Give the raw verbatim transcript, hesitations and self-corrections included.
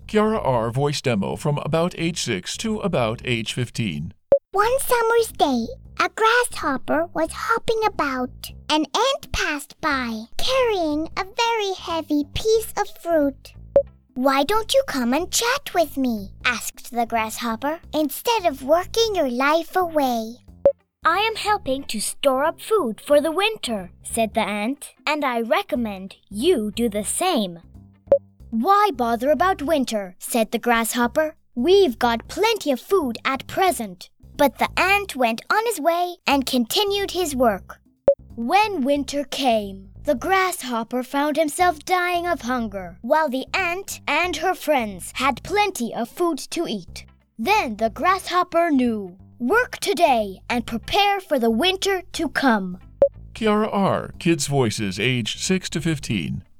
Kiara R. voice demo from about age six to about age fifteen. One summer's day, a grasshopper was hopping about. An ant passed by, carrying a very heavy piece of fruit. "Why don't you come and chat with me?" asked the grasshopper, "instead of working your life away?" "I am helping to store up food for the winter," said the ant, "and I recommend you do the same." "Why bother about winter?" said the grasshopper. "We've got plenty of food at present." But the ant went on his way and continued his work. When winter came, the grasshopper found himself dying of hunger, while the ant and her friends had plenty of food to eat. Then the grasshopper knew, work today and prepare for the winter to come. Kiara R. Kids Voices age six to fifteen.